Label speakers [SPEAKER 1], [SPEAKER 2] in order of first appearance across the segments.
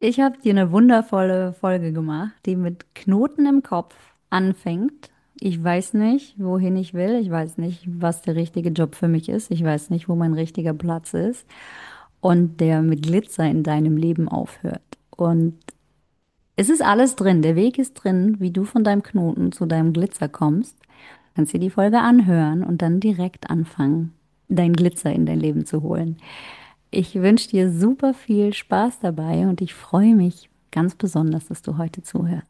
[SPEAKER 1] Ich habe dir eine wundervolle Folge gemacht, die mit Knoten im Kopf anfängt. Ich weiß nicht, wohin ich will. Ich weiß nicht, was der richtige Job für mich ist. Ich weiß nicht, wo mein richtiger Platz ist. Und der mit Glitzer in deinem Leben aufhört. Und es ist alles drin. Der Weg ist drin, wie du von deinem Knoten zu deinem Glitzer kommst. Kannst dir die Folge anhören und dann direkt anfangen, dein Glitzer in dein Leben zu holen. Ich wünsche dir super viel Spaß dabei und ich freue mich ganz besonders, dass du heute zuhörst.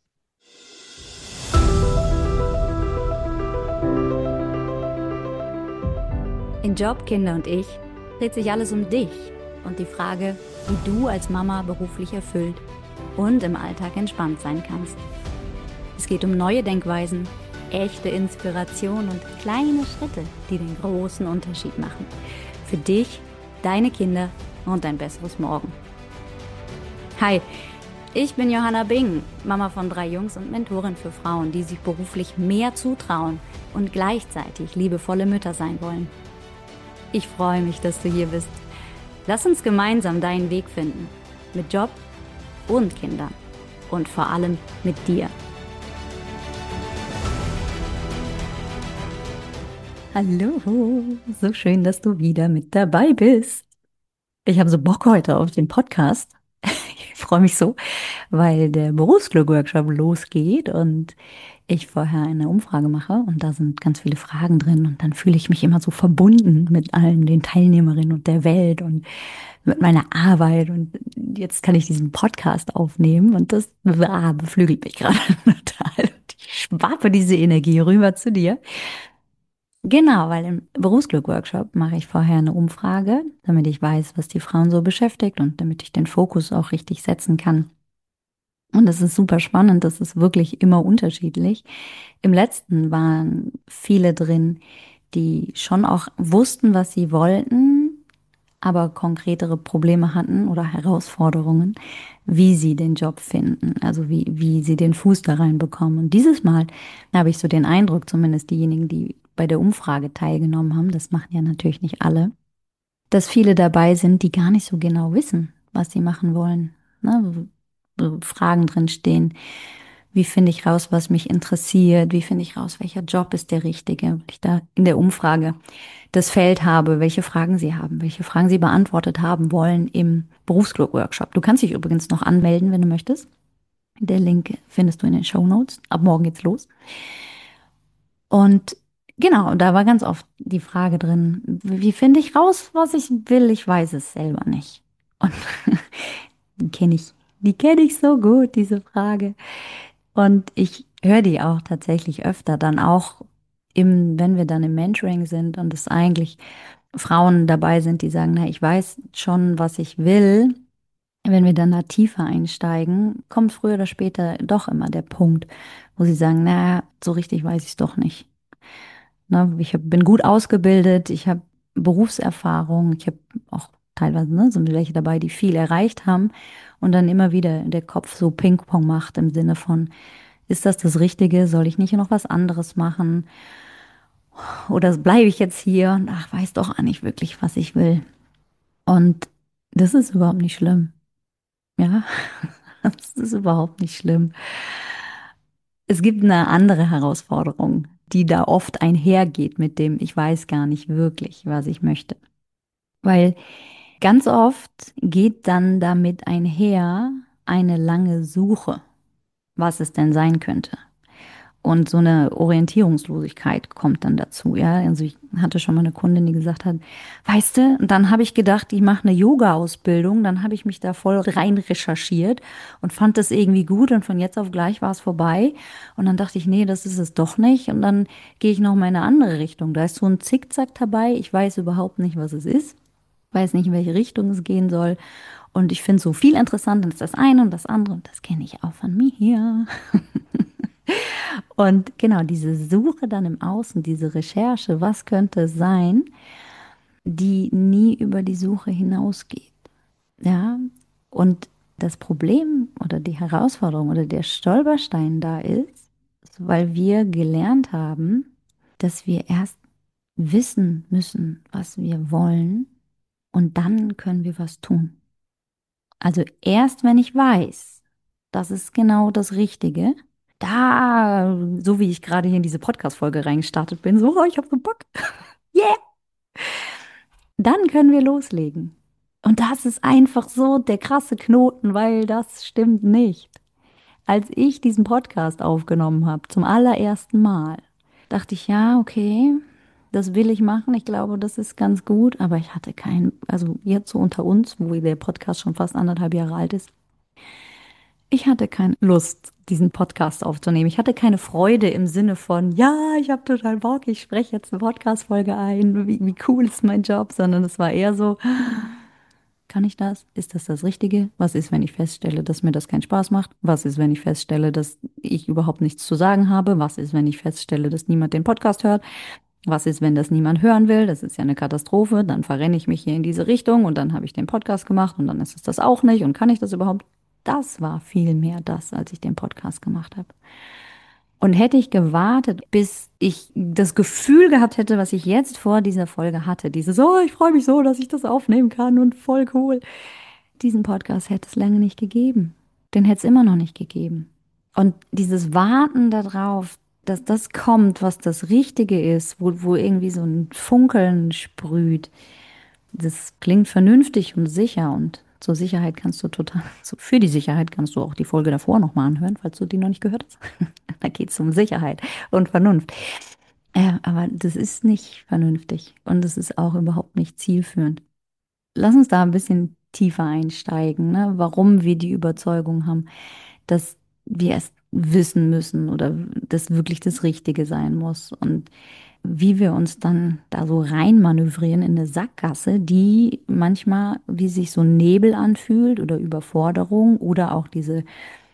[SPEAKER 1] In Job, Kinder und ich dreht sich alles um dich und die Frage, wie du als Mama beruflich erfüllt und im Alltag entspannt sein kannst. Es geht um neue Denkweisen, echte Inspiration und kleine Schritte, die den großen Unterschied machen. Für dich, deine Kinder und ein besseres Morgen. Hi, ich bin Johanna Bing, Mama von 3 Jungs und Mentorin für Frauen, die sich beruflich mehr zutrauen und gleichzeitig liebevolle Mütter sein wollen. Ich freue mich, dass du hier bist. Lass uns gemeinsam deinen Weg finden. Mit Job und Kindern. Und vor allem mit dir. Hallo, so schön, dass du wieder mit dabei bist. Ich habe so Bock heute auf den Podcast. Ich freue mich so, weil der Berufsglück-Workshop losgeht und ich vorher eine Umfrage mache und da sind ganz viele Fragen drin und dann fühle ich mich immer so verbunden mit allen den Teilnehmerinnen und der Welt und mit meiner Arbeit und jetzt kann ich diesen Podcast aufnehmen und das beflügelt mich gerade total. Und ich schwappe diese Energie rüber zu dir. Genau, weil im Berufsglück-Workshop mache ich vorher eine Umfrage, damit ich weiß, was die Frauen so beschäftigt und damit ich den Fokus auch richtig setzen kann. Und das ist super spannend, das ist wirklich immer unterschiedlich. Im letzten waren viele drin, die schon auch wussten, was sie wollten, aber konkretere Probleme hatten oder Herausforderungen, wie sie den Job finden, also wie sie den Fuß da reinbekommen. Und dieses Mal habe ich so den Eindruck, zumindest diejenigen, die bei der Umfrage teilgenommen haben, das machen ja natürlich nicht alle, dass viele dabei sind, die gar nicht so genau wissen, was sie machen wollen. Ne? Wo Fragen drin stehen. Wie finde ich raus, was mich interessiert? Wie finde ich raus, welcher Job ist der richtige? Weil ich da in der Umfrage das Feld habe, welche Fragen Sie haben, welche Fragen Sie beantwortet haben wollen im Berufsglück-Workshop. Du kannst dich übrigens noch anmelden, wenn du möchtest. Der Link findest du in den Shownotes. Ab morgen geht's los. Und genau, da war ganz oft die Frage drin, wie finde ich raus, was ich will? Ich weiß es selber nicht. Und die kenne ich, die kenne ich so gut, diese Frage. Und ich höre die auch tatsächlich öfter dann auch wenn wir dann im Mentoring sind und es eigentlich Frauen dabei sind, die sagen, na, ich weiß schon, was ich will. Wenn wir dann da tiefer einsteigen, kommt früher oder später doch immer der Punkt, wo sie sagen, na, so richtig weiß ich es doch nicht. Ne, bin gut ausgebildet, ich habe Berufserfahrung, ich habe auch teilweise, ne, sind welche dabei, die viel erreicht haben und dann immer wieder der Kopf so Ping-Pong macht im Sinne von, ist das Richtige? Soll ich nicht noch was anderes machen? Oder bleibe ich jetzt hier und ach, weiß doch auch nicht wirklich, was ich will. Und das ist überhaupt nicht schlimm. Ja, das ist überhaupt nicht schlimm. Es gibt eine andere Herausforderung, die da oft einhergeht mit dem, ich weiß gar nicht wirklich, was ich möchte. Weil ganz oft geht dann damit einher eine lange Suche, was es denn sein könnte. Und so eine Orientierungslosigkeit kommt dann dazu, ja. Also ich hatte schon mal eine Kundin, die gesagt hat, weißt du, und dann habe ich gedacht, ich mache eine Yoga-Ausbildung, dann habe ich mich da voll rein recherchiert und fand das irgendwie gut und von jetzt auf gleich war es vorbei. Und dann dachte ich, nee, das ist es doch nicht. Und dann gehe ich noch mal in eine andere Richtung. Da ist so ein Zickzack dabei. Ich weiß überhaupt nicht, was es ist, weiß nicht, in welche Richtung es gehen soll. Und ich finde so viel interessanter als das eine und das andere. Und das kenne ich auch von mir. Und genau, diese Suche dann im Außen, diese Recherche, was könnte es sein, die nie über die Suche hinausgeht. Ja, und das Problem oder die Herausforderung oder der Stolperstein da ist, weil wir gelernt haben, dass wir erst wissen müssen, was wir wollen und dann können wir was tun. Also erst wenn ich weiß, das ist genau das Richtige, da, so wie ich gerade hier in diese Podcast-Folge reingestartet bin, so, oh, ich habe so Bock, yeah, dann können wir loslegen. Und das ist einfach so der krasse Knoten, weil das stimmt nicht. Als ich diesen Podcast aufgenommen habe, zum allerersten Mal, dachte ich, ja, okay, das will ich machen. Ich glaube, das ist ganz gut, aber ich hatte keinen, also jetzt so unter uns, wo der Podcast schon fast 1,5 Jahre alt ist, ich hatte keine Lust, diesen Podcast aufzunehmen. Ich hatte keine Freude im Sinne von, ja, ich habe total Bock, ich spreche jetzt eine Podcast-Folge ein, wie cool ist mein Job, sondern es war eher so, kann ich das? Ist das das Richtige? Was ist, wenn ich feststelle, dass mir das keinen Spaß macht? Was ist, wenn ich feststelle, dass ich überhaupt nichts zu sagen habe? Was ist, wenn ich feststelle, dass niemand den Podcast hört? Was ist, wenn das niemand hören will? Das ist ja eine Katastrophe. Dann verrenne ich mich hier in diese Richtung und dann habe ich den Podcast gemacht und dann ist es das auch nicht und kann ich das überhaupt? Das war viel mehr das, als ich den Podcast gemacht habe. Und hätte ich gewartet, bis ich das Gefühl gehabt hätte, was ich jetzt vor dieser Folge hatte, dieses, oh, ich freue mich so, dass ich das aufnehmen kann und voll cool. Diesen Podcast hätte es lange nicht gegeben. Den hätte es immer noch nicht gegeben. Und dieses Warten darauf, dass das kommt, was das Richtige ist, wo irgendwie so ein Funkeln sprüht, das klingt vernünftig und sicher. Und zur Sicherheit kannst du total, für die Sicherheit kannst du auch die Folge davor nochmal anhören, falls du die noch nicht gehört hast. Da geht es um Sicherheit und Vernunft. Aber das ist nicht vernünftig und es ist auch überhaupt nicht zielführend. Lass uns da ein bisschen tiefer einsteigen, ne? Warum wir die Überzeugung haben, dass wir es wissen müssen oder das wirklich das Richtige sein muss und wie wir uns dann da so reinmanövrieren in eine Sackgasse, die manchmal wie sich so ein Nebel anfühlt oder Überforderung oder auch diese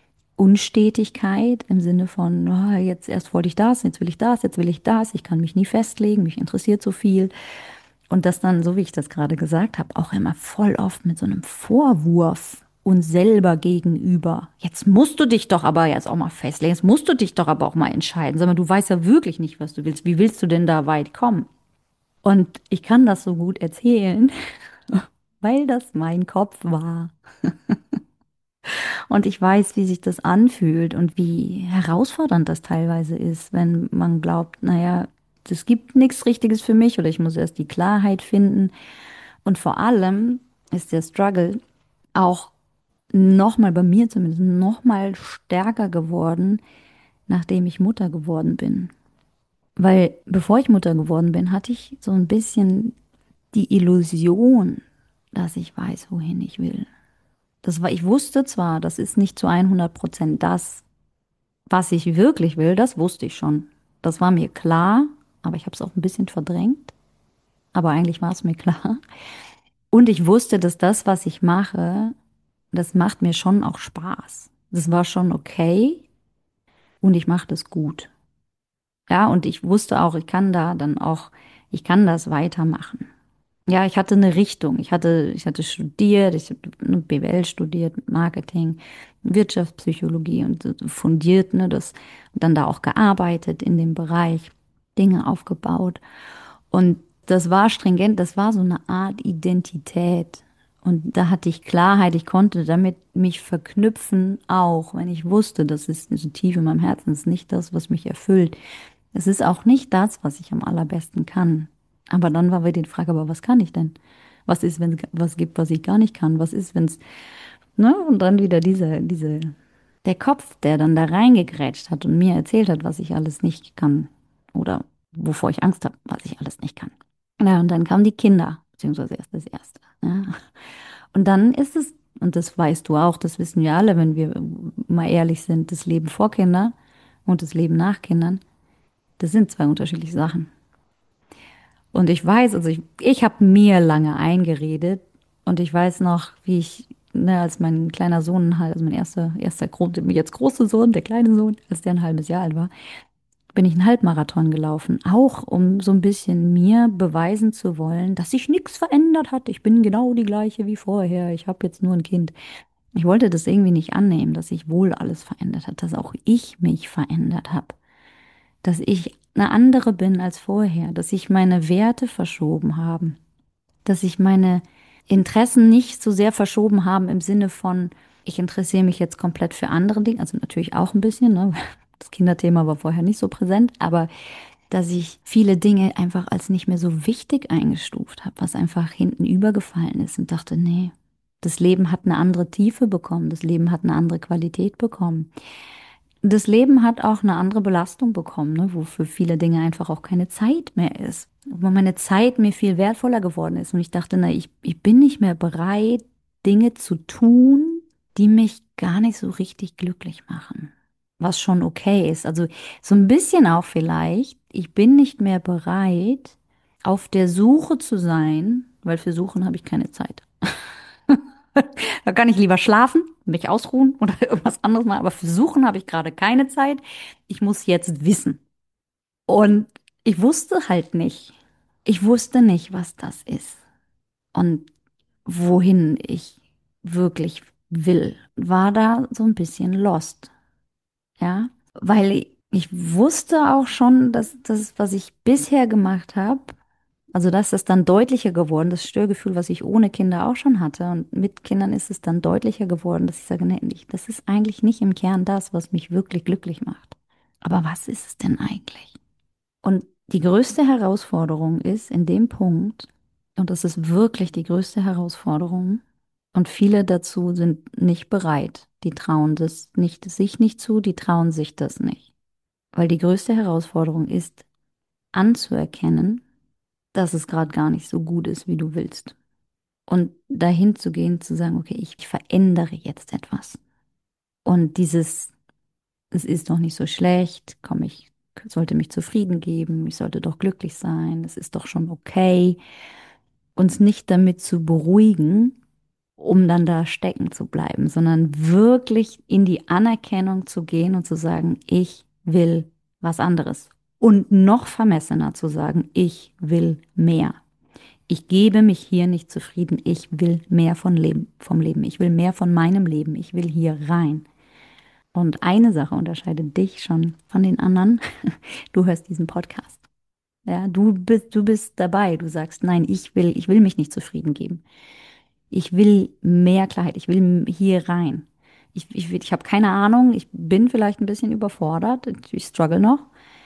[SPEAKER 1] Unstetigkeit im Sinne von, oh, jetzt erst wollte ich das, jetzt will ich das, jetzt will ich das, ich kann mich nie festlegen, mich interessiert so viel. Und das dann, so wie ich das gerade gesagt habe, auch immer voll oft mit so einem Vorwurf uns selber gegenüber. Jetzt musst du dich doch aber jetzt auch mal festlegen, jetzt musst du dich doch aber auch mal entscheiden. Sag mal, du weißt ja wirklich nicht, was du willst. Wie willst du denn da weit kommen? Und ich kann das so gut erzählen, weil das mein Kopf war. Und ich weiß, wie sich das anfühlt und wie herausfordernd das teilweise ist, wenn man glaubt, naja, es gibt nichts Richtiges für mich oder ich muss erst die Klarheit finden. Und vor allem ist der Struggle auch nochmal, bei mir zumindest, nochmal stärker geworden, nachdem ich Mutter geworden bin. Weil bevor ich Mutter geworden bin, hatte ich so ein bisschen die Illusion, dass ich weiß, wohin ich will. Das war, ich wusste zwar, das ist nicht zu 100% das, was ich wirklich will, das wusste ich schon. Das war mir klar, aber ich habe es auch ein bisschen verdrängt. Aber eigentlich war es mir klar. Und ich wusste, dass das, was ich mache, das macht mir schon auch Spaß. Das war schon okay und ich mache das gut. Ja, und ich wusste auch, ich kann da dann auch, ich kann das weitermachen. Ja, ich hatte eine Richtung. Ich hatte studiert, ich habe eine BWL studiert, mit Marketing, Wirtschaftspsychologie und so fundiert, ne, das, und dann da auch gearbeitet in dem Bereich, Dinge aufgebaut. Und das war stringent, das war so eine Art Identität. Und da hatte ich Klarheit, ich konnte damit mich verknüpfen, auch wenn ich wusste, das ist so tief in meinem Herzen, das ist nicht das, was mich erfüllt. Es ist auch nicht das, was ich am allerbesten kann. Aber dann war wieder die Frage, aber was kann ich denn? Was ist, wenn es was gibt, was ich gar nicht kann? Was ist, wenn es, ne? Und dann wieder der Kopf, der dann da reingegrätscht hat und mir erzählt hat, was ich alles nicht kann. Oder wovor ich Angst habe, was ich alles nicht kann. Ja, und dann kamen die Kinder, beziehungsweise erst das Erste. Ja. Und dann ist es, und das weißt du auch, das wissen wir alle, wenn wir mal ehrlich sind, das Leben vor Kindern und das Leben nach Kindern, das sind zwei unterschiedliche Sachen. Und ich weiß, also ich habe mir lange eingeredet und ich weiß noch, wie ich, ne, als mein kleiner Sohn halt, also mein jetzt große Sohn, der kleine Sohn, als der ein halbes Jahr alt war, bin ich einen Halbmarathon gelaufen. Auch um so ein bisschen mir beweisen zu wollen, dass sich nichts verändert hat. Ich bin genau die gleiche wie vorher. Ich habe jetzt nur ein Kind. Ich wollte das irgendwie nicht annehmen, dass sich wohl alles verändert hat, dass auch ich mich verändert habe, dass ich eine andere bin als vorher, dass sich meine Werte verschoben haben, dass ich meine Interessen nicht so sehr verschoben haben im Sinne von, ich interessiere mich jetzt komplett für andere Dinge, also natürlich auch ein bisschen, ne? Das Kinderthema war vorher nicht so präsent, aber dass ich viele Dinge einfach als nicht mehr so wichtig eingestuft habe, was einfach hinten übergefallen ist und dachte, nee, das Leben hat eine andere Tiefe bekommen, das Leben hat eine andere Qualität bekommen. Das Leben hat auch eine andere Belastung bekommen, ne, wo für viele Dinge einfach auch keine Zeit mehr ist. Wo meine Zeit mir viel wertvoller geworden ist. Und ich dachte, na, ich bin nicht mehr bereit, Dinge zu tun, die mich gar nicht so richtig glücklich machen. Was schon okay ist. Also so ein bisschen auch vielleicht, ich bin nicht mehr bereit, auf der Suche zu sein, weil für Suchen habe ich keine Zeit. Da kann ich lieber schlafen, mich ausruhen oder irgendwas anderes machen. Aber für Suchen habe ich gerade keine Zeit. Ich muss jetzt wissen. Und ich wusste halt nicht. Ich wusste nicht, was das ist und wohin ich wirklich will. War da so ein bisschen lost, ja? Weil ich wusste auch schon, dass das, was ich bisher gemacht habe, also das ist dann deutlicher geworden, das Störgefühl, was ich ohne Kinder auch schon hatte. Und mit Kindern ist es dann deutlicher geworden, dass ich sage, nee, das ist eigentlich nicht im Kern das, was mich wirklich glücklich macht. Aber was ist es denn eigentlich? Und die größte Herausforderung ist in dem Punkt, und das ist wirklich die größte Herausforderung, und viele dazu sind nicht bereit. Die trauen das nicht, sich nicht zu, die trauen sich das nicht. Weil die größte Herausforderung ist, anzuerkennen, dass es gerade gar nicht so gut ist, wie du willst. Und dahin zu gehen, zu sagen, okay, ich verändere jetzt etwas. Und dieses, es ist doch nicht so schlecht, komm, ich sollte mich zufrieden geben, ich sollte doch glücklich sein, es ist doch schon okay. Uns nicht damit zu beruhigen, um dann da stecken zu bleiben, sondern wirklich in die Anerkennung zu gehen und zu sagen, ich will was anderes. Und noch vermessener zu sagen, ich will mehr. Ich gebe mich hier nicht zufrieden. Ich will mehr von Leben, vom Leben. Ich will mehr von meinem Leben. Ich will hier rein. Und eine Sache unterscheidet dich schon von den anderen. Du hörst diesen Podcast. Ja, du bist dabei. Du sagst, nein, ich will mich nicht zufrieden geben. Ich will mehr Klarheit. Ich will hier rein. Ich habe keine Ahnung. Ich bin vielleicht ein bisschen überfordert. Ich struggle noch.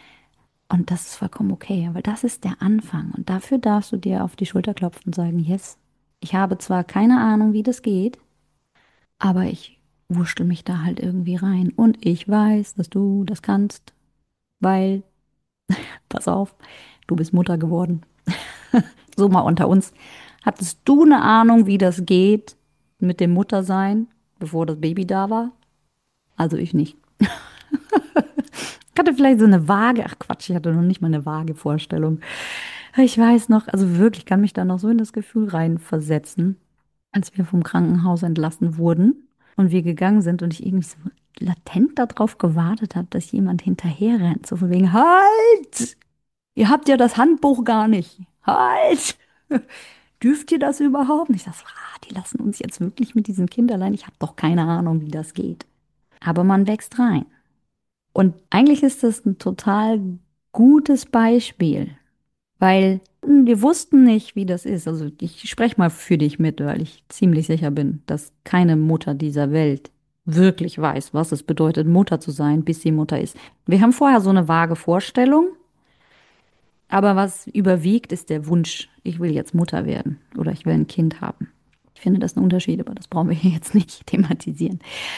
[SPEAKER 1] Und das ist vollkommen okay, weil das ist der Anfang. Und dafür darfst du dir auf die Schulter klopfen und sagen, yes, ich habe zwar keine Ahnung, wie das geht, aber ich wurschtel mich da halt irgendwie rein. Und ich weiß, dass du das kannst, weil, pass auf, du bist Mutter geworden. So mal unter uns. Hattest du eine Ahnung, wie das geht mit dem Muttersein, bevor das Baby da war? Also ich nicht. Ich hatte vielleicht so eine vage, ach Quatsch, ich hatte noch nicht mal eine vage Vorstellung. Ich weiß noch, also wirklich kann mich da noch so in das Gefühl reinversetzen, als wir vom Krankenhaus entlassen wurden und wir gegangen sind und ich irgendwie so latent darauf gewartet habe, dass jemand hinterher rennt. So von wegen, halt! Ihr habt ja das Handbuch gar nicht. Halt! Dürft ihr das überhaupt? Und ich dachte, so, die lassen uns jetzt wirklich mit diesem Kind allein. Ich habe doch keine Ahnung, wie das geht. Aber man wächst rein. Und eigentlich ist das ein total gutes Beispiel, weil wir wussten nicht, wie das ist. Also ich spreche mal für dich mit, weil ich ziemlich sicher bin, dass keine Mutter dieser Welt wirklich weiß, was es bedeutet, Mutter zu sein, bis sie Mutter ist. Wir haben vorher so eine vage Vorstellung, aber was überwiegt, ist der Wunsch, ich will jetzt Mutter werden oder ich will ein Kind haben. Ich finde, das ist ein Unterschied, aber das brauchen wir hier jetzt nicht thematisieren.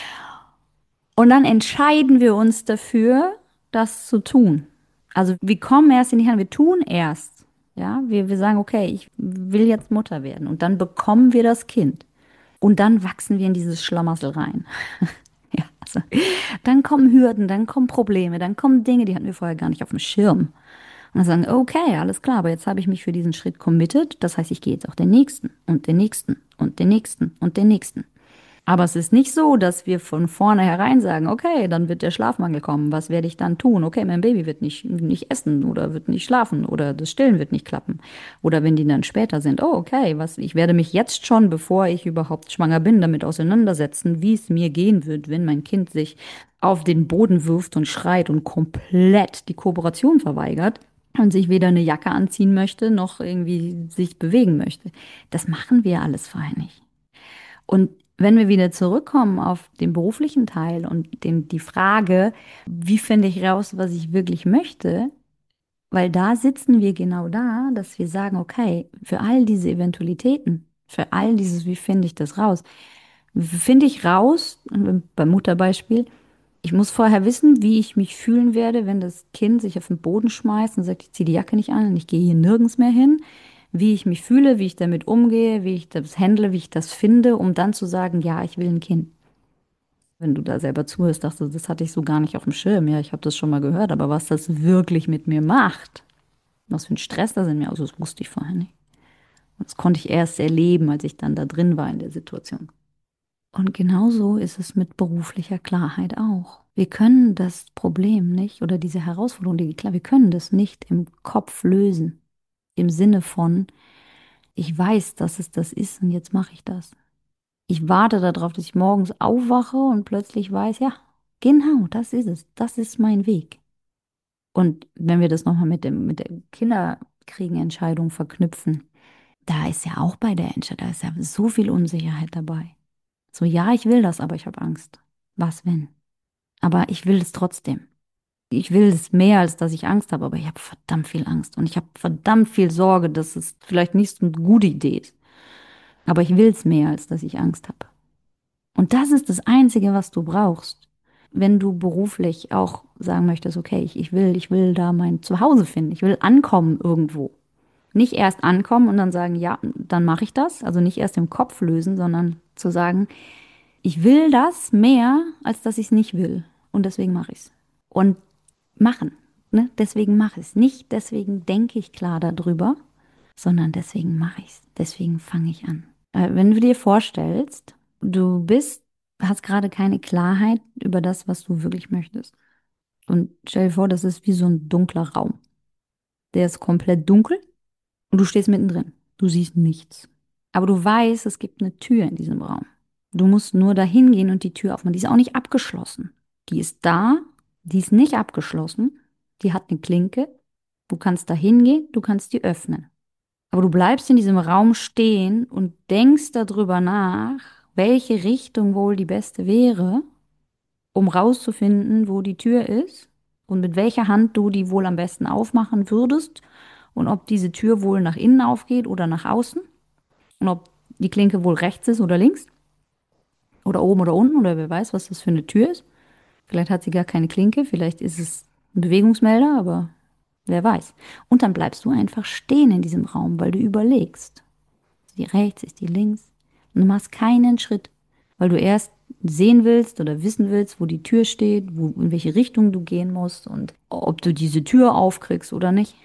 [SPEAKER 1] Und dann entscheiden wir uns dafür, das zu tun. Also wir kommen erst in die Hand, wir tun erst. Ja, wir sagen, okay, ich will jetzt Mutter werden. Und dann bekommen wir das Kind. Und dann wachsen wir in dieses Schlamassel rein. Ja, also, dann kommen Hürden, dann kommen Probleme, dann kommen Dinge, die hatten wir vorher gar nicht auf dem Schirm. Und dann sagen, okay, alles klar, aber jetzt habe ich mich für diesen Schritt committed. Das heißt, ich gehe jetzt auch den nächsten und den nächsten und den nächsten und den nächsten. Aber es ist nicht so, dass wir von vornherein sagen, okay, dann wird der Schlafmangel kommen. Was werde ich dann tun? Okay, mein Baby wird nicht essen oder wird nicht schlafen oder das Stillen wird nicht klappen. Oder wenn die dann später sind, oh, okay, ich werde mich jetzt schon, bevor ich überhaupt schwanger bin, damit auseinandersetzen, wie es mir gehen wird, wenn mein Kind sich auf den Boden wirft und schreit und komplett die Kooperation verweigert. und sich weder eine Jacke anziehen möchte, noch irgendwie sich bewegen möchte. Das machen wir alles vorher nicht. Und wenn wir wieder zurückkommen auf den beruflichen Teil und die Frage, wie finde ich raus, was ich wirklich möchte, weil da sitzen wir genau da, dass wir sagen, okay, für all diese Eventualitäten, für all dieses, wie finde ich das raus? Finde ich raus, beim Mutterbeispiel, ich muss vorher wissen, wie ich mich fühlen werde, wenn das Kind sich auf den Boden schmeißt und sagt, ich ziehe die Jacke nicht an und ich gehe hier nirgends mehr hin. Wie ich mich fühle, wie ich damit umgehe, wie ich das handle, wie ich das finde, um dann zu sagen, ja, ich will ein Kind. Wenn du da selber zuhörst, dachte, das hatte ich so gar nicht auf dem Schirm. Ja, ich habe das schon mal gehört, aber was das wirklich mit mir macht, was für ein Stress das in mir auslöst, das wusste ich vorher nicht. Und das konnte ich erst erleben, als ich dann da drin war in der Situation. Und genauso ist es mit beruflicher Klarheit auch. Wir können das Problem nicht oder diese Herausforderung, klar, wir können das nicht im Kopf lösen. Im Sinne von, ich weiß, dass es das ist und jetzt mache ich das. Ich warte darauf, dass ich morgens aufwache und plötzlich weiß, ja, genau, das ist es. Das ist mein Weg. Und wenn wir das nochmal mit der Kinderkriegenentscheidung verknüpfen, da ist ja auch bei der Entscheidung, da ist ja so viel Unsicherheit dabei. So, ja, ich will das, aber ich habe Angst. Was wenn? Aber ich will es trotzdem. Ich will es mehr, als dass ich Angst habe, aber ich habe verdammt viel Angst und ich habe verdammt viel Sorge, dass es vielleicht nicht so eine gute Idee ist. Aber ich will es mehr, als dass ich Angst habe. Und das ist das Einzige, was du brauchst. Wenn du beruflich auch sagen möchtest, okay, ich will da mein Zuhause finden, ich will ankommen irgendwo. Nicht erst ankommen und dann sagen, ja, dann mache ich das. Also nicht erst im Kopf lösen, sondern zu sagen, ich will das mehr, als dass ich es nicht will. Und deswegen mache ich es. Und machen. Ne? Deswegen mache ich es. Nicht deswegen denke ich klar darüber, sondern deswegen mache ich es. Deswegen fange ich an. Wenn du dir vorstellst, hast gerade keine Klarheit über das, was du wirklich möchtest. Und stell dir vor, das ist wie so ein dunkler Raum. Der ist komplett dunkel und du stehst mittendrin. Du siehst nichts. Aber du weißt, es gibt eine Tür in diesem Raum. Du musst nur dahin gehen und die Tür aufmachen. Die ist auch nicht abgeschlossen. Die ist da, die ist nicht abgeschlossen. Die hat eine Klinke. Du kannst da hingehen, du kannst die öffnen. Aber du bleibst in diesem Raum stehen und denkst darüber nach, welche Richtung wohl die beste wäre, um rauszufinden, wo die Tür ist und mit welcher Hand du die wohl am besten aufmachen würdest und ob diese Tür wohl nach innen aufgeht oder nach außen und ob die Klinke wohl rechts ist oder links oder oben oder unten oder wer weiß, was das für eine Tür ist. Vielleicht hat sie gar keine Klinke, vielleicht ist es ein Bewegungsmelder, aber wer weiß. Und dann bleibst du einfach stehen in diesem Raum, weil du überlegst. Ist die rechts, ist die links? Und du machst keinen Schritt, weil du erst sehen willst oder wissen willst, wo die Tür steht, in welche Richtung du gehen musst und ob du diese Tür aufkriegst oder nicht.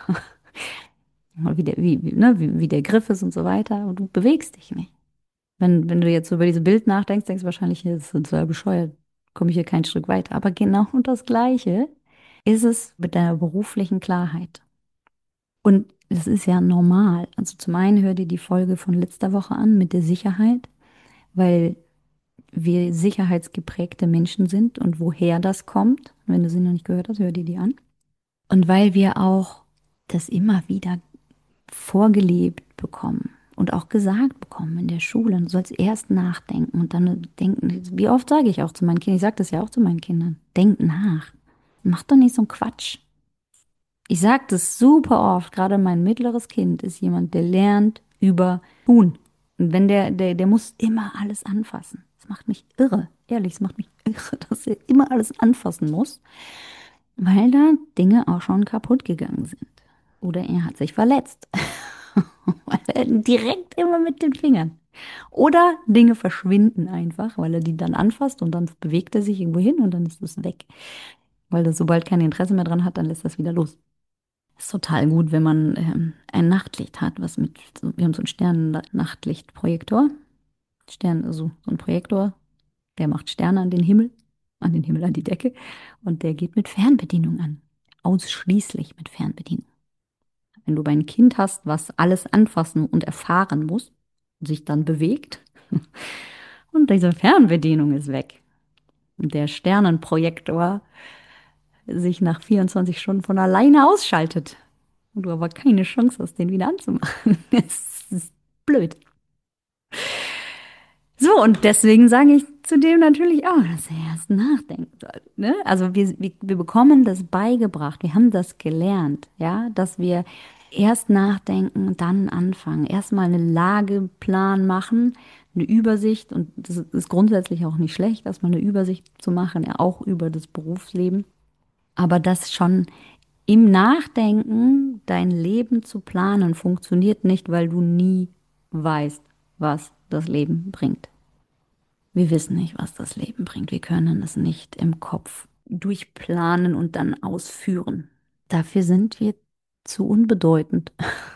[SPEAKER 1] Wie der Griff ist und so weiter. Und du bewegst dich nicht. Wenn du jetzt so über dieses Bild nachdenkst, denkst du wahrscheinlich, das ist total bescheuert. Komme ich hier kein Stück weiter. Aber genau das Gleiche ist es mit deiner beruflichen Klarheit. Und es ist ja normal. Also zum einen hör dir die Folge von letzter Woche an mit der Sicherheit, weil wir sicherheitsgeprägte Menschen sind und woher das kommt. Wenn du sie noch nicht gehört hast, hör dir die an. Und weil wir auch das immer wieder vorgelebt bekommen und auch gesagt bekommen in der Schule. Du sollst erst nachdenken und dann denken. Wie oft sage ich auch zu meinen Kindern, ich sage das ja auch zu meinen Kindern, denk nach. Mach doch nicht so einen Quatsch. Ich sage das super oft, gerade mein mittleres Kind ist jemand, der lernt über Tun. Und wenn der muss immer alles anfassen. Das macht mich irre. Ehrlich, es macht mich irre, dass er immer alles anfassen muss, weil da Dinge auch schon kaputt gegangen sind. Oder er hat sich verletzt. Weil er direkt immer mit den Fingern. Oder Dinge verschwinden einfach, weil er die dann anfasst und dann bewegt er sich irgendwo hin und dann ist es weg. Weil er sobald kein Interesse mehr dran hat, dann lässt das wieder los. Ist total gut, wenn man ein Nachtlicht hat, wir haben so einen Sternennachtlichtprojektor. Also so ein Projektor, der macht Sterne an den Himmel, an die Decke und der geht mit Fernbedienung an. Ausschließlich mit Fernbedienung. Wenn du ein Kind hast, was alles anfassen und erfahren muss, und sich dann bewegt und diese Fernbedienung ist weg und der Sternenprojektor sich nach 24 Stunden von alleine ausschaltet, und du aber keine Chance hast, den wieder anzumachen. Das ist blöd. So, und deswegen sage ich zu dem natürlich auch, dass er erst nachdenken soll. Ne? Also wir bekommen das beigebracht, wir haben das gelernt, ja, dass wir erst nachdenken, dann anfangen. Erstmal einen Lageplan machen, eine Übersicht, und das ist grundsätzlich auch nicht schlecht, erstmal eine Übersicht zu machen, ja, auch über das Berufsleben. Aber das schon im Nachdenken dein Leben zu planen funktioniert nicht, weil du nie weißt, was das Leben bringt. Wir wissen nicht, was das Leben bringt. Wir können es nicht im Kopf durchplanen und dann ausführen. Dafür sind wir zu unbedeutend.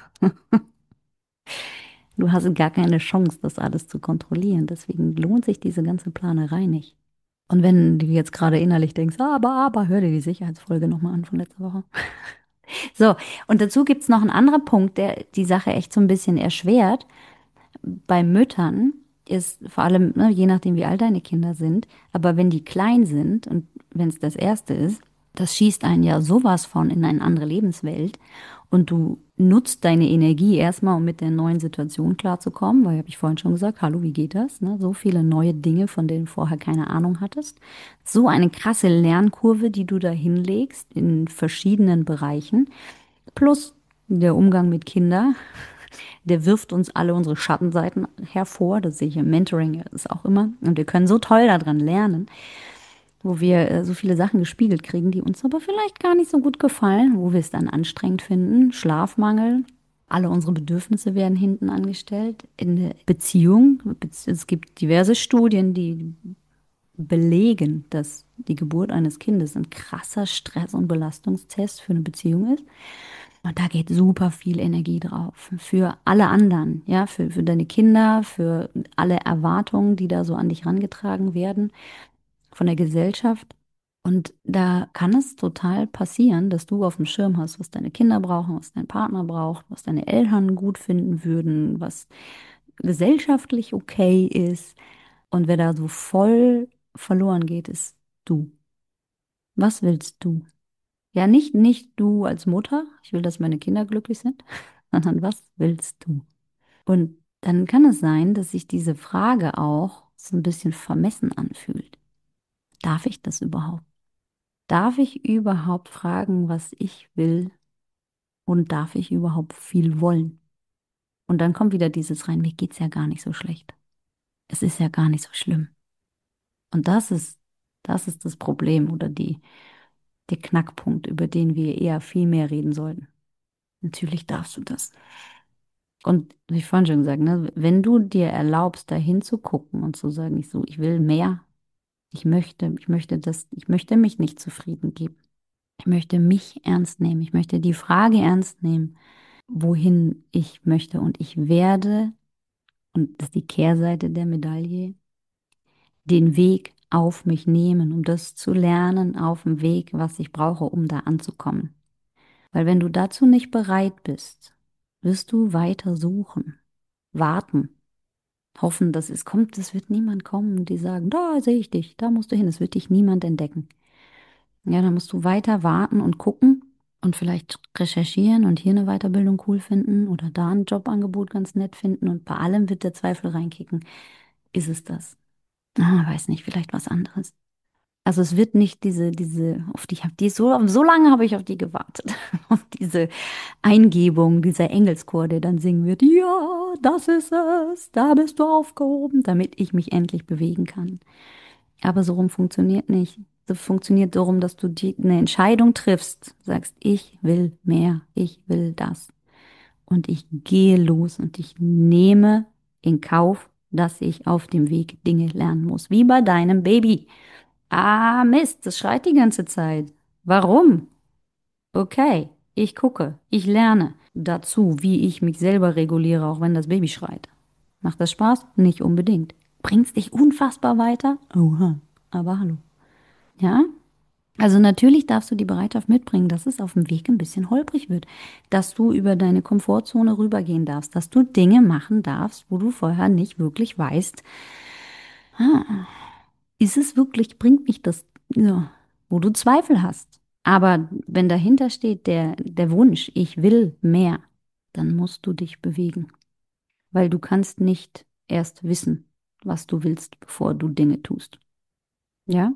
[SPEAKER 1] Du hast gar keine Chance, das alles zu kontrollieren. Deswegen lohnt sich diese ganze Planerei nicht. Und wenn du jetzt gerade innerlich denkst, aber, hör dir die Sicherheitsfolge nochmal an von letzter Woche. So, und dazu gibt es noch einen anderen Punkt, der die Sache echt so ein bisschen erschwert. Bei Müttern ist vor allem, ne, je nachdem, wie alt deine Kinder sind, aber wenn die klein sind und wenn es das erste ist, das schießt einen ja sowas von in eine andere Lebenswelt, und du nutzt deine Energie erstmal, um mit der neuen Situation klarzukommen, weil, habe ich vorhin schon gesagt, hallo, wie geht das? Ne? So viele neue Dinge, von denen du vorher keine Ahnung hattest. So eine krasse Lernkurve, die du da hinlegst in verschiedenen Bereichen, plus der Umgang mit Kindern. Der wirft uns alle unsere Schattenseiten hervor. Das sehe ich im Mentoring ist auch immer. Und wir können so toll daran lernen, wo wir so viele Sachen gespiegelt kriegen, die uns aber vielleicht gar nicht so gut gefallen, wo wir es dann anstrengend finden. Schlafmangel. Alle unsere Bedürfnisse werden hinten angestellt. In der Beziehung, es gibt diverse Studien, die belegen, dass die Geburt eines Kindes ein krasser Stress- und Belastungstest für eine Beziehung ist. Und da geht super viel Energie drauf. Für alle anderen, ja, für deine Kinder, für alle Erwartungen, die da so an dich rangetragen werden von der Gesellschaft. Und da kann es total passieren, dass du auf dem Schirm hast, was deine Kinder brauchen, was dein Partner braucht, was deine Eltern gut finden würden, was gesellschaftlich okay ist. Und wer da so voll verloren geht, ist du. Was willst du? Ja, nicht du als Mutter, ich will, dass meine Kinder glücklich sind, sondern was willst du? Und dann kann es sein, dass sich diese Frage auch so ein bisschen vermessen anfühlt. Darf ich das überhaupt? Darf ich überhaupt fragen, was ich will? Und darf ich überhaupt viel wollen? Und dann kommt wieder dieses rein, mir geht's ja gar nicht so schlecht. Es ist ja gar nicht so schlimm. Und das ist das Problem oder der Knackpunkt, über den wir eher viel mehr reden sollten. Natürlich darfst du das. Und wie vorhin schon gesagt, ne, wenn du dir erlaubst, da hinzugucken und zu sagen, ich will mehr, ich möchte das, ich möchte mich nicht zufrieden geben. Ich möchte mich ernst nehmen. Ich möchte die Frage ernst nehmen, wohin ich möchte. Und ich werde, und das ist die Kehrseite der Medaille, den Weg auf mich nehmen, um das zu lernen auf dem Weg, was ich brauche, um da anzukommen. Weil wenn du dazu nicht bereit bist, wirst du weiter suchen, warten, hoffen, dass es kommt. Es wird niemand kommen, die sagen, da sehe ich dich, da musst du hin. Es wird dich niemand entdecken. Ja, dann musst du weiter warten und gucken und vielleicht recherchieren und hier eine Weiterbildung cool finden oder da ein Jobangebot ganz nett finden, und bei allem wird der Zweifel reinkicken. Ist es das? Ah, weiß nicht, vielleicht was anderes. Also es wird nicht auf die, so lange habe ich auf die gewartet, auf diese Eingebung, dieser Engelschor, der dann singen wird, ja, das ist es, da bist du aufgehoben, damit ich mich endlich bewegen kann. Aber so rum funktioniert nicht. So funktioniert so rum, dass du eine Entscheidung triffst, sagst, ich will mehr, ich will das. Und ich gehe los und ich nehme in Kauf, dass ich auf dem Weg Dinge lernen muss, wie bei deinem Baby. Ah, Mist, das schreit die ganze Zeit. Warum? Okay, ich gucke, ich lerne dazu, wie ich mich selber reguliere, auch wenn das Baby schreit. Macht das Spaß? Nicht unbedingt. Bringt's dich unfassbar weiter? Oha, aber hallo. Ja? Also natürlich darfst du die Bereitschaft mitbringen, dass es auf dem Weg ein bisschen holprig wird, dass du über deine Komfortzone rübergehen darfst, dass du Dinge machen darfst, wo du vorher nicht wirklich weißt, ist es wirklich, bringt mich das, ja, wo du Zweifel hast. Aber wenn dahinter steht der Wunsch, ich will mehr, dann musst du dich bewegen, weil du kannst nicht erst wissen, was du willst, bevor du Dinge tust. Ja,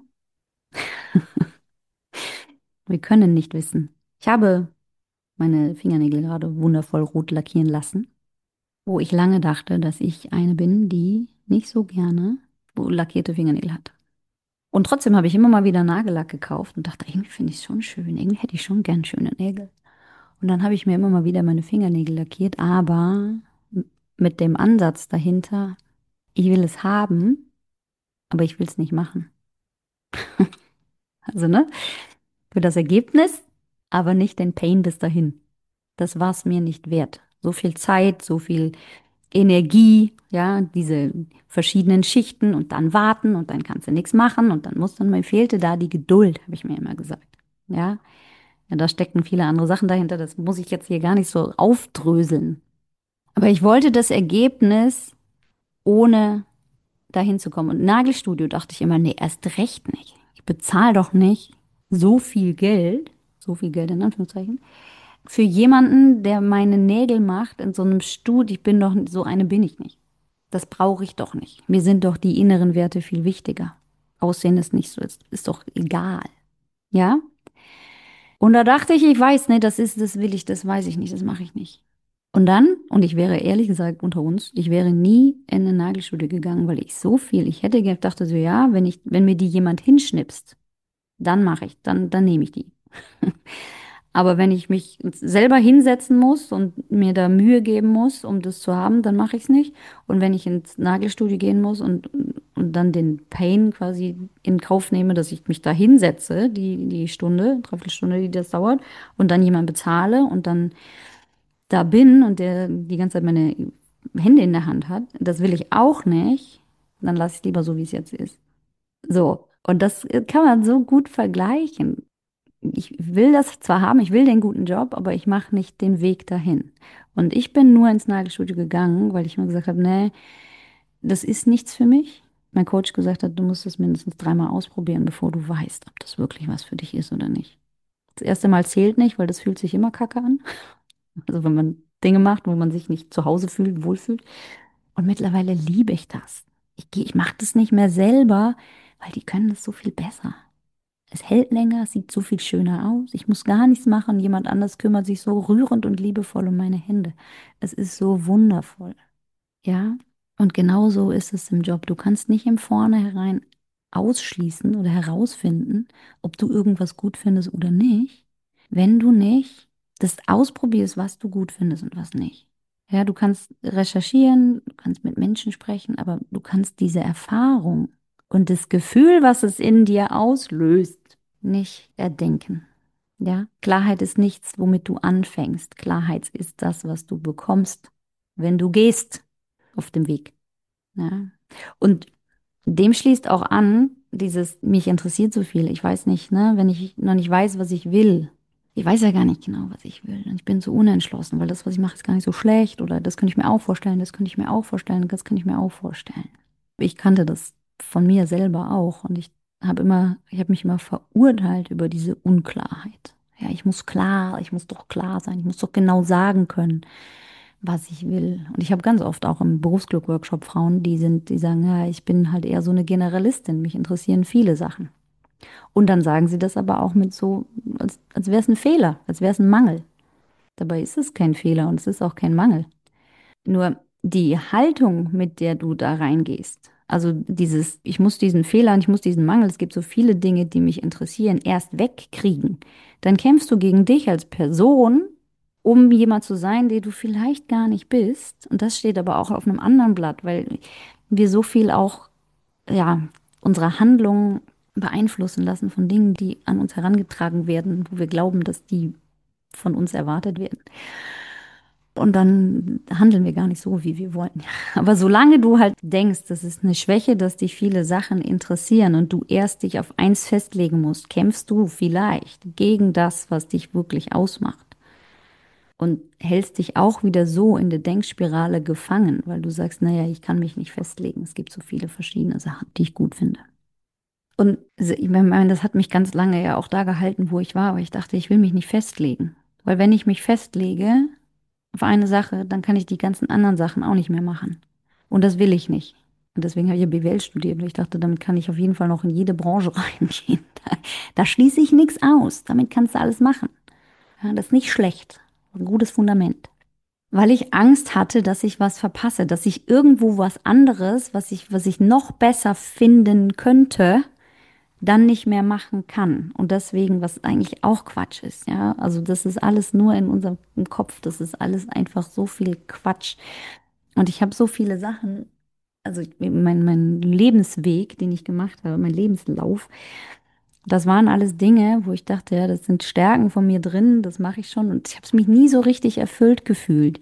[SPEAKER 1] wir können nicht wissen. Ich habe meine Fingernägel gerade wundervoll rot lackieren lassen, wo ich lange dachte, dass ich eine bin, die nicht so gerne lackierte Fingernägel hat. Und trotzdem habe ich immer mal wieder Nagellack gekauft und dachte, irgendwie finde ich es schon schön. Irgendwie hätte ich schon gern schöne Nägel. Und dann habe ich mir immer mal wieder meine Fingernägel lackiert, aber mit dem Ansatz dahinter, ich will es haben, aber ich will es nicht machen. Also, ne? Für das Ergebnis, aber nicht den Pain bis dahin. Das war es mir nicht wert. So viel Zeit, so viel Energie, ja, diese verschiedenen Schichten und dann warten und dann kannst du nichts machen und dann mir fehlte da die Geduld, habe ich mir immer gesagt. Ja, ja, da stecken viele andere Sachen dahinter, das muss ich jetzt hier gar nicht so aufdröseln. Aber ich wollte das Ergebnis, ohne dahin zu kommen. Und Nagelstudio dachte ich immer, nee, erst recht nicht. Ich bezahle doch nicht so viel Geld in Anführungszeichen, für jemanden, der meine Nägel macht in so einem Studio. Ich bin doch, so eine bin ich nicht. Das brauche ich doch nicht. Mir sind doch die inneren Werte viel wichtiger. Aussehen ist nicht so, ist doch egal. Ja? Und da dachte ich weiß nicht, das will ich, das weiß ich nicht, das mache ich nicht. Und ich wäre ehrlich gesagt unter uns, ich wäre nie in eine Nagelstudio gegangen, weil ich hätte gedacht, so ja, wenn mir die jemand hinschnipst, dann mache ich, dann nehme ich die. Aber wenn ich mich selber hinsetzen muss und mir da Mühe geben muss, um das zu haben, dann mache ich es nicht. Und wenn ich ins Nagelstudio gehen muss und dann den Pain quasi in Kauf nehme, dass ich mich da hinsetze, die Stunde, Dreiviertelstunde, die das dauert, und dann jemand bezahle und dann da bin und der die ganze Zeit meine Hände in der Hand hat, das will ich auch nicht, dann lasse ich es lieber so, wie es jetzt ist. So. Und das kann man so gut vergleichen. Ich will das zwar haben, ich will den guten Job, aber ich mache nicht den Weg dahin. Und ich bin nur ins Nagelstudio gegangen, weil ich mir gesagt habe, nee, das ist nichts für mich. Mein Coach gesagt hat, du musst es mindestens dreimal ausprobieren, bevor du weißt, ob das wirklich was für dich ist oder nicht. Das erste Mal zählt nicht, weil das fühlt sich immer kacke an. Also wenn man Dinge macht, wo man sich nicht zu Hause fühlt, wohlfühlt. Und mittlerweile liebe ich das. Ich mache das nicht mehr selber, weil die können das so viel besser. Es hält länger, es sieht so viel schöner aus. Ich muss gar nichts machen. Jemand anders kümmert sich so rührend und liebevoll um meine Hände. Es ist so wundervoll. Ja? Und genau so ist es im Job. Du kannst nicht im Vornherein ausschließen oder herausfinden, ob du irgendwas gut findest oder nicht, wenn du nicht das ausprobierst, was du gut findest und was nicht. Ja, du kannst recherchieren, du kannst mit Menschen sprechen, aber du kannst diese Erfahrung und das Gefühl, was es in dir auslöst, nicht erdenken. Ja, Klarheit ist nichts, womit du anfängst. Klarheit ist das, was du bekommst, wenn du gehst auf dem Weg. Ja. Und dem schließt auch an, mich interessiert so viel. Ich weiß nicht, ne, wenn ich noch nicht weiß, was ich will. Ich weiß ja gar nicht genau, was ich will. Und ich bin so unentschlossen, weil das, was ich mache, ist gar nicht so schlecht. Oder das könnte ich mir auch vorstellen, das könnte ich mir auch vorstellen, das könnte ich mir auch vorstellen. Ich kannte das von mir selber auch. Und ich habe mich immer verurteilt über diese Unklarheit. Ja, ich muss doch klar sein, ich muss doch genau sagen können, was ich will. Und ich habe ganz oft auch im Berufsglück-Workshop Frauen, die sagen, ja, ich bin halt eher so eine Generalistin, mich interessieren viele Sachen. Und dann sagen sie das aber auch mit so, als wäre es ein Fehler, als wäre es ein Mangel. Dabei ist es kein Fehler und es ist auch kein Mangel. Nur die Haltung, mit der du da reingehst, also ich muss diesen Fehler und ich muss diesen Mangel, es gibt so viele Dinge, die mich interessieren, erst wegkriegen, dann kämpfst du gegen dich als Person, um jemand zu sein, der du vielleicht gar nicht bist. Und das steht aber auch auf einem anderen Blatt, weil wir so viel auch, ja, unsere Handlungen beeinflussen lassen von Dingen, die an uns herangetragen werden, wo wir glauben, dass die von uns erwartet werden. Und dann handeln wir gar nicht so, wie wir wollen. Aber solange du halt denkst, das ist eine Schwäche, dass dich viele Sachen interessieren und du erst dich auf eins festlegen musst, kämpfst du vielleicht gegen das, was dich wirklich ausmacht. Und hältst dich auch wieder so in der Denkspirale gefangen, weil du sagst, naja, ich kann mich nicht festlegen. Es gibt so viele verschiedene Sachen, die ich gut finde. Und ich meine, das hat mich ganz lange ja auch da gehalten, wo ich war, aber ich dachte, ich will mich nicht festlegen. Weil wenn ich mich festlege auf eine Sache, dann kann ich die ganzen anderen Sachen auch nicht mehr machen. Und das will ich nicht. Und deswegen habe ich ja BWL studiert, weil ich dachte, damit kann ich auf jeden Fall noch in jede Branche reingehen. Da schließe ich nichts aus. Damit kannst du alles machen. Ja, das ist nicht schlecht. Ein gutes Fundament. Weil ich Angst hatte, dass ich was verpasse, dass ich irgendwo was anderes, was ich noch besser finden könnte, dann nicht mehr machen kann. Und deswegen, was eigentlich auch Quatsch ist, ja. Also das ist alles nur in unserem im Kopf. Das ist alles einfach so viel Quatsch. Und ich habe so viele Sachen, also mein Lebensweg, den ich gemacht habe, mein Lebenslauf, das waren alles Dinge, wo ich dachte, ja, das sind Stärken von mir drin, das mache ich schon. Und ich habe es mich nie so richtig erfüllt gefühlt,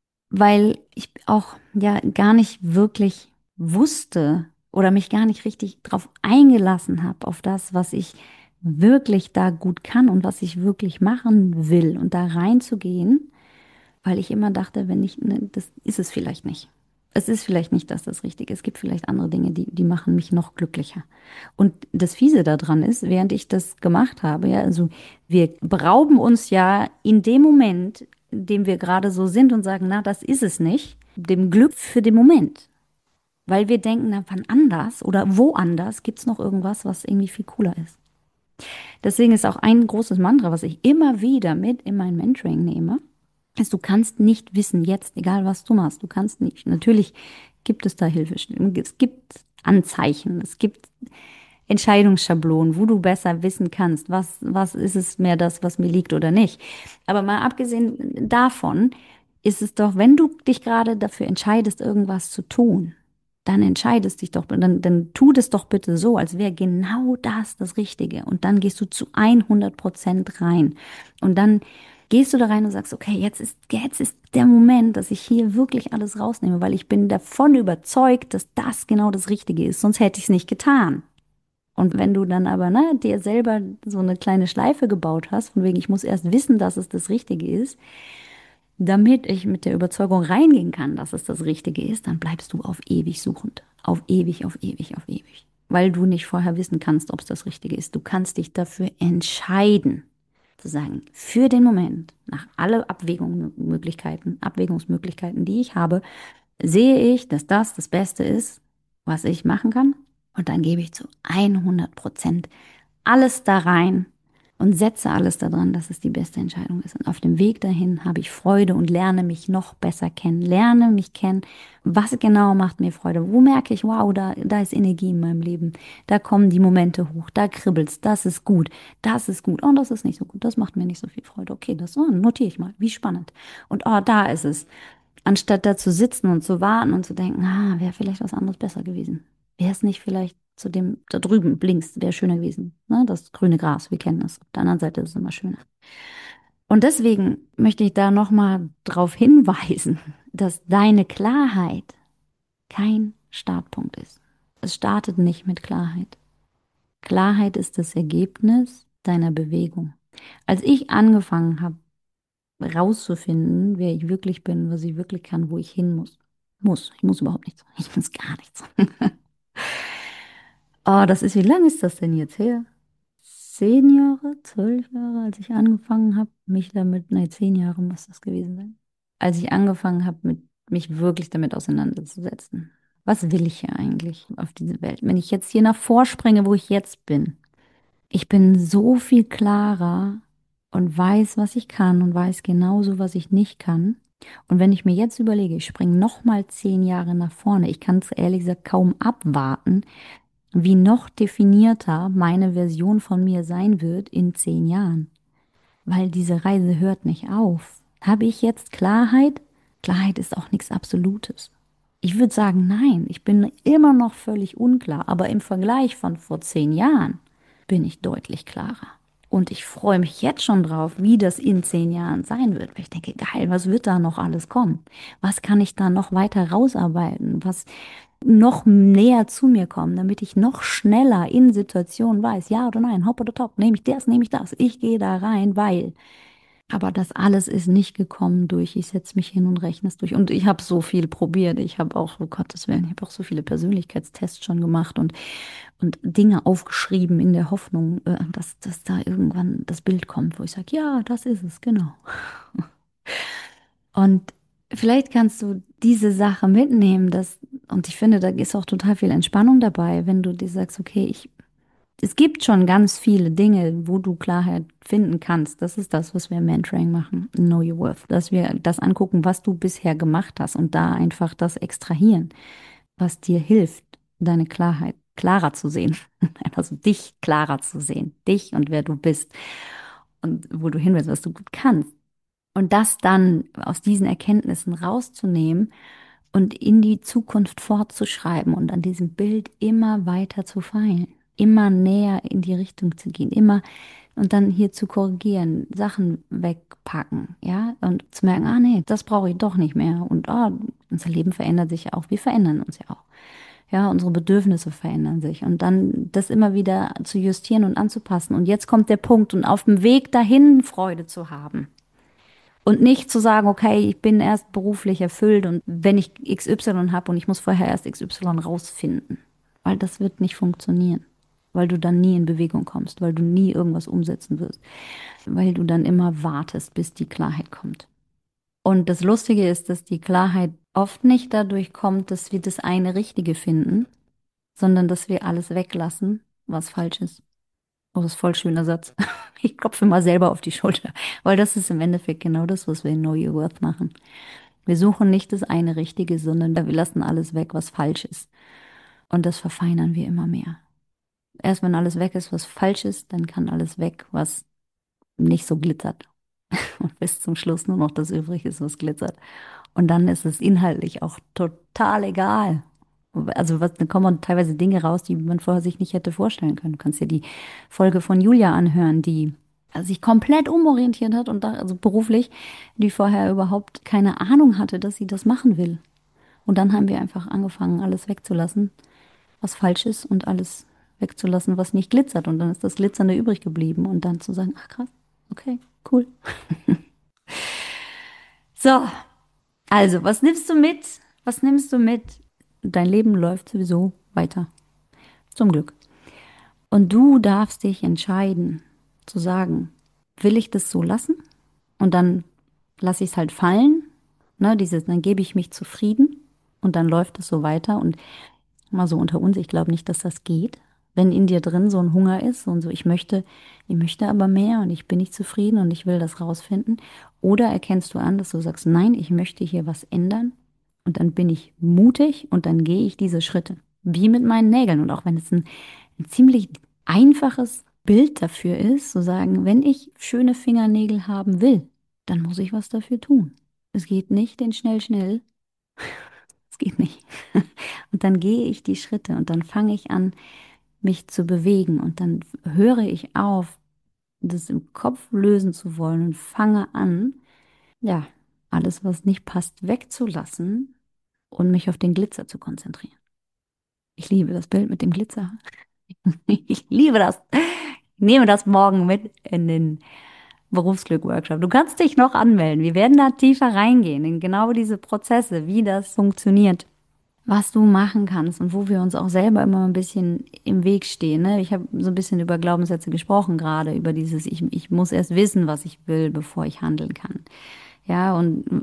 [SPEAKER 1] weil ich auch ja gar nicht wirklich wusste oder mich gar nicht richtig drauf eingelassen habe, auf das, was ich wirklich da gut kann und was ich wirklich machen will und da reinzugehen, weil ich immer dachte, wenn ich, ne, das ist es vielleicht nicht. Es ist vielleicht nicht das Richtige. Es gibt vielleicht andere Dinge, die machen mich noch glücklicher. Und das Fiese daran ist, während ich das gemacht habe, ja, also wir berauben uns ja in dem Moment, in dem wir gerade so sind und sagen, na, das ist es nicht, dem Glück für den Moment. Weil wir denken, na, wann anders oder woanders gibt es noch irgendwas, was irgendwie viel cooler ist. Deswegen ist auch ein großes Mantra, was ich immer wieder mit in mein Mentoring nehme, ist, du kannst nicht wissen jetzt, egal was du machst, du kannst nicht. Natürlich gibt es da Hilfestellungen, es gibt Anzeichen, es gibt Entscheidungsschablonen, wo du besser wissen kannst, was ist es mehr das, was mir liegt oder nicht. Aber mal abgesehen davon, ist es doch, wenn du dich gerade dafür entscheidest, irgendwas zu tun, dann entscheidest dich doch, dann tu das doch bitte so, als wäre genau das Richtige. Und dann gehst du zu 100% rein. Und dann gehst du da rein und sagst, okay, jetzt ist der Moment, dass ich hier wirklich alles rausnehme, weil ich bin davon überzeugt, dass das genau das Richtige ist. Sonst hätte ich es nicht getan. Und wenn du dann aber, ne, dir selber so eine kleine Schleife gebaut hast, von wegen, ich muss erst wissen, dass es das Richtige ist, damit ich mit der Überzeugung reingehen kann, dass es das Richtige ist, dann bleibst du auf ewig suchend. Auf ewig, auf ewig, auf ewig. Weil du nicht vorher wissen kannst, ob es das Richtige ist. Du kannst dich dafür entscheiden, zu sagen, für den Moment, nach alle Abwägungsmöglichkeiten, die ich habe, sehe ich, dass das das Beste ist, was ich machen kann. Und dann gebe ich zu 100% alles da rein und setze alles daran, dass es die beste Entscheidung ist. Und auf dem Weg dahin habe ich Freude und lerne mich noch besser kennen. Lerne mich kennen, was genau macht mir Freude. Wo merke ich, wow, da ist Energie in meinem Leben. Da kommen die Momente hoch, da kribbelt's, das ist gut, das ist gut. Oh, das ist nicht so gut, das macht mir nicht so viel Freude. Okay, das notiere ich mal. Wie spannend. Und oh, da ist es. Anstatt da zu sitzen und zu warten und zu denken, wäre vielleicht was anderes besser gewesen. Wäre es nicht vielleicht zu dem da drüben links, wäre schöner gewesen. Ne? Das grüne Gras, wir kennen das. Auf der anderen Seite ist es immer schöner. Und deswegen möchte ich da nochmal darauf hinweisen, dass deine Klarheit kein Startpunkt ist. Es startet nicht mit Klarheit. Klarheit ist das Ergebnis deiner Bewegung. Als ich angefangen habe, rauszufinden, wer ich wirklich bin, was ich wirklich kann, wo ich hin muss. Ich muss überhaupt nichts. Ich muss gar nichts. Oh, wie lange ist das denn jetzt her? 10 Jahre, 12 Jahre, als ich angefangen habe, mich damit, nein, 10 Jahre muss das gewesen sein. Als ich angefangen habe, mich wirklich damit auseinanderzusetzen. Was will ich hier eigentlich auf diese Welt? Wenn ich jetzt hier nach vorspringe, wo ich jetzt bin, ich bin so viel klarer und weiß, was ich kann und weiß genauso, was ich nicht kann. Und wenn ich mir jetzt überlege, ich springe nochmal 10 Jahre nach vorne, ich kann es ehrlich gesagt kaum abwarten, wie noch definierter meine Version von mir sein wird in 10 Jahren. Weil diese Reise hört nicht auf. Habe ich jetzt Klarheit? Klarheit ist auch nichts Absolutes. Ich würde sagen, nein, ich bin immer noch völlig unklar, aber im Vergleich von vor 10 Jahren bin ich deutlich klarer. Und ich freue mich jetzt schon drauf, wie das in 10 Jahren sein wird. Weil ich denke, geil, was wird da noch alles kommen? Was kann ich da noch weiter rausarbeiten? Was noch näher zu mir kommen, damit ich noch schneller in Situationen weiß, ja oder nein, hopp oder top, nehme ich das, nehme ich das. Ich gehe da rein, weil Aber das alles ist nicht gekommen durch, ich setze mich hin und rechne es durch. Und ich habe so viel probiert. Ich habe auch, um Gottes Willen, ich habe auch so viele Persönlichkeitstests schon gemacht und Dinge aufgeschrieben in der Hoffnung, dass da irgendwann das Bild kommt, wo ich sage, ja, das ist es, genau. Und vielleicht kannst du diese Sache mitnehmen, und ich finde, da ist auch total viel Entspannung dabei, wenn du dir sagst, okay, es gibt schon ganz viele Dinge, wo du Klarheit finden kannst. Das ist das, was wir im Mentoring machen, Know Your Worth, dass wir das angucken, was du bisher gemacht hast und da einfach das extrahieren, was dir hilft, deine Klarheit klarer zu sehen, also dich klarer zu sehen, dich und wer du bist und wo du hin willst, was du gut kannst. Und das dann aus diesen Erkenntnissen rauszunehmen und in die Zukunft fortzuschreiben und an diesem Bild immer weiter zu feilen, immer näher in die Richtung zu gehen, immer und dann hier zu korrigieren, Sachen wegpacken, ja, und zu merken, ah nee, das brauche ich doch nicht mehr und unser Leben verändert sich ja auch, wir verändern uns ja auch. Ja, unsere Bedürfnisse verändern sich und dann das immer wieder zu justieren und anzupassen. Und jetzt kommt der Punkt und auf dem Weg dahin Freude zu haben. Und nicht zu sagen, okay, ich bin erst beruflich erfüllt und wenn ich XY habe und ich muss vorher erst XY rausfinden. Weil das wird nicht funktionieren. Weil du dann nie in Bewegung kommst, weil du nie irgendwas umsetzen wirst. Weil du dann immer wartest, bis die Klarheit kommt. Und das Lustige ist, dass die Klarheit oft nicht dadurch kommt, dass wir das eine Richtige finden, sondern dass wir alles weglassen, was falsch ist. Oh, das ist voll schöner Satz. Ich klopfe mal selber auf die Schulter, weil das ist im Endeffekt genau das, was wir in Know Your Worth machen. Wir suchen nicht das eine Richtige, sondern wir lassen alles weg, was falsch ist. Und das verfeinern wir immer mehr. Erst wenn alles weg ist, was falsch ist, dann kann alles weg, was nicht so glitzert. Und bis zum Schluss nur noch das übrig ist, was glitzert. Und dann ist es inhaltlich auch total egal. Also da kommen teilweise Dinge raus, die man vorher sich nicht hätte vorstellen können. Du kannst dir die Folge von Julia anhören, die sich komplett umorientiert hat und da, also beruflich, die vorher überhaupt keine Ahnung hatte, dass sie das machen will. Und dann haben wir einfach angefangen, alles wegzulassen, was falsch ist und alles wegzulassen, was nicht glitzert. Und dann ist das Glitzernde übrig geblieben und dann zu sagen, ach krass, okay, cool. So, also, was nimmst du mit? Was nimmst du mit? Dein Leben läuft sowieso weiter. Zum Glück. Und du darfst dich entscheiden, zu sagen, will ich das so lassen? Und dann lasse ich es halt fallen. Ne, dann gebe ich mich zufrieden und dann läuft es so weiter. Und mal so unter uns, ich glaube nicht, dass das geht. Wenn in dir drin so ein Hunger ist und so, ich möchte aber mehr und ich bin nicht zufrieden und ich will das rausfinden. Oder erkennst du an, dass du sagst, nein, ich möchte hier was ändern und dann bin ich mutig und dann gehe ich diese Schritte. Wie mit meinen Nägeln. Und auch wenn es ein ziemlich einfaches Bild dafür ist, zu sagen, wenn ich schöne Fingernägel haben will, dann muss ich was dafür tun. Es geht nicht in schnell, schnell. Es geht nicht. Und dann gehe ich die Schritte und dann fange ich an, mich zu bewegen und dann höre ich auf, das im Kopf lösen zu wollen und fange an, ja, alles, was nicht passt, wegzulassen und mich auf den Glitzer zu konzentrieren. Ich liebe das Bild mit dem Glitzer. Ich liebe das. Ich nehme das morgen mit in den Berufsglück-Workshop. Du kannst dich noch anmelden. Wir werden da tiefer reingehen in genau diese Prozesse, wie das funktioniert, was du machen kannst und wo wir uns auch selber immer ein bisschen im Weg stehen. Ne? Ich habe so ein bisschen über Glaubenssätze gesprochen gerade, über dieses, ich muss erst wissen, was ich will, bevor ich handeln kann. Ja, und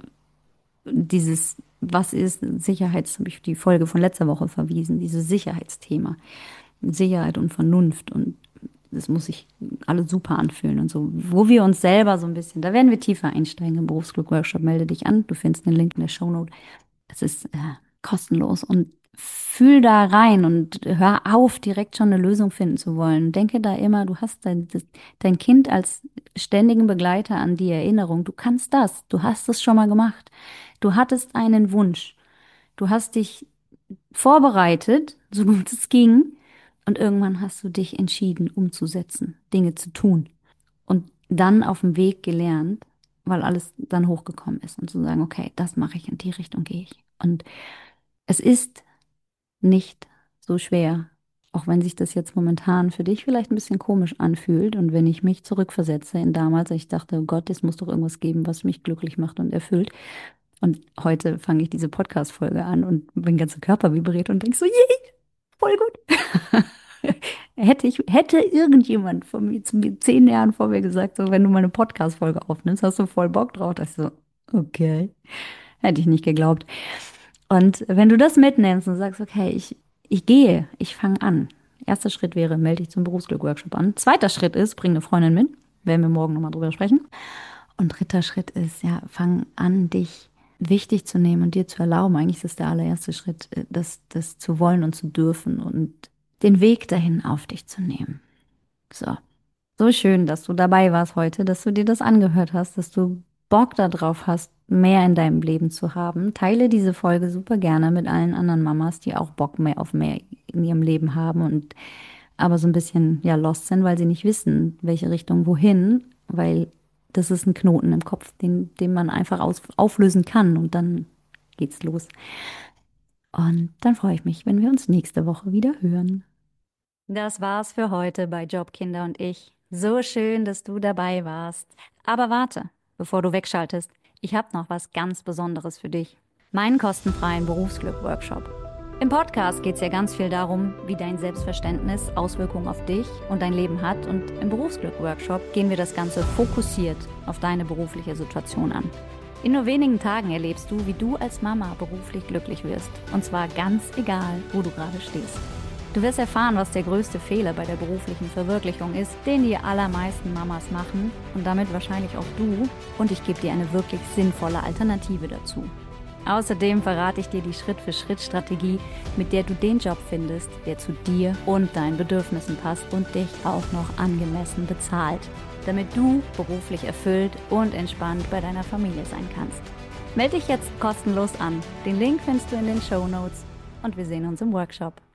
[SPEAKER 1] dieses, was ist Sicherheits, habe ich die Folge von letzter Woche verwiesen, dieses Sicherheitsthema. Sicherheit und Vernunft und das muss sich alles super anfühlen und so, wo wir uns selber so ein bisschen, da werden wir tiefer einsteigen im Berufsglück-Workshop. Melde dich an, du findest den Link in der Shownote. Es ist kostenlos und fühl da rein und hör auf, direkt schon eine Lösung finden zu wollen. Denke da immer, du hast dein Kind als ständigen Begleiter an die Erinnerung. Du kannst das, du hast es schon mal gemacht. Du hattest einen Wunsch. Du hast dich vorbereitet, so gut es ging, und irgendwann hast du dich entschieden, umzusetzen, Dinge zu tun und dann auf dem Weg gelernt, weil alles dann hochgekommen ist und zu sagen, okay, das mache ich, in die Richtung gehe ich. Und es ist nicht so schwer, Auch wenn sich das jetzt momentan für dich vielleicht ein bisschen komisch anfühlt und wenn ich mich zurückversetze in damals, ich dachte, oh Gott, es muss doch irgendwas geben, was mich glücklich macht und erfüllt. Und heute fange ich diese Podcast-Folge an und mein ganzer Körper vibriert und denk so, yay, voll gut. Hätte irgendjemand von mir zu mir 10 Jahren vor mir gesagt, so, wenn du mal eine Podcast-Folge aufnimmst, hast du voll Bock drauf. Da ich so, okay. Hätte ich nicht geglaubt. Und wenn du das mitnimmst und sagst, okay, ich gehe, ich fange an. Erster Schritt wäre, melde dich zum Berufsglück-Workshop an. Zweiter Schritt ist, bring eine Freundin mit. Werden wir morgen nochmal drüber sprechen. Und dritter Schritt ist, ja, fang an, dich wichtig zu nehmen und dir zu erlauben. Eigentlich ist das der allererste Schritt, das zu wollen und zu dürfen und den Weg dahin auf dich zu nehmen. So. So schön, dass du dabei warst heute, dass du dir das angehört hast, dass du Bock darauf hast, mehr in deinem Leben zu haben. Teile diese Folge super gerne mit allen anderen Mamas, die auch Bock mehr auf mehr in ihrem Leben haben und aber so ein bisschen ja lost sind, weil sie nicht wissen, welche Richtung wohin, weil das ist ein Knoten im Kopf, den man einfach auflösen kann und dann geht's los. Und dann freue ich mich, wenn wir uns nächste Woche wieder hören. Das war's für heute bei Jobkinder und ich. So schön, dass du dabei warst. Aber warte, bevor du wegschaltest, ich habe noch was ganz Besonderes für dich. Meinen kostenfreien Berufsglück-Workshop. Im Podcast geht es ja ganz viel darum, wie dein Selbstverständnis Auswirkungen auf dich und dein Leben hat. Und im Berufsglück-Workshop gehen wir das Ganze fokussiert auf deine berufliche Situation an. In nur wenigen Tagen erlebst du, wie du als Mama beruflich glücklich wirst. Und zwar ganz egal, wo du gerade stehst. Du wirst erfahren, was der größte Fehler bei der beruflichen Verwirklichung ist, den die allermeisten Mamas machen und damit wahrscheinlich auch du. Und ich gebe dir eine wirklich sinnvolle Alternative dazu. Außerdem verrate ich dir die Schritt-für-Schritt-Strategie, mit der du den Job findest, der zu dir und deinen Bedürfnissen passt und dich auch noch angemessen bezahlt, damit du beruflich erfüllt und entspannt bei deiner Familie sein kannst. Melde dich jetzt kostenlos an. Den Link findest du in den Shownotes und wir sehen uns im Workshop.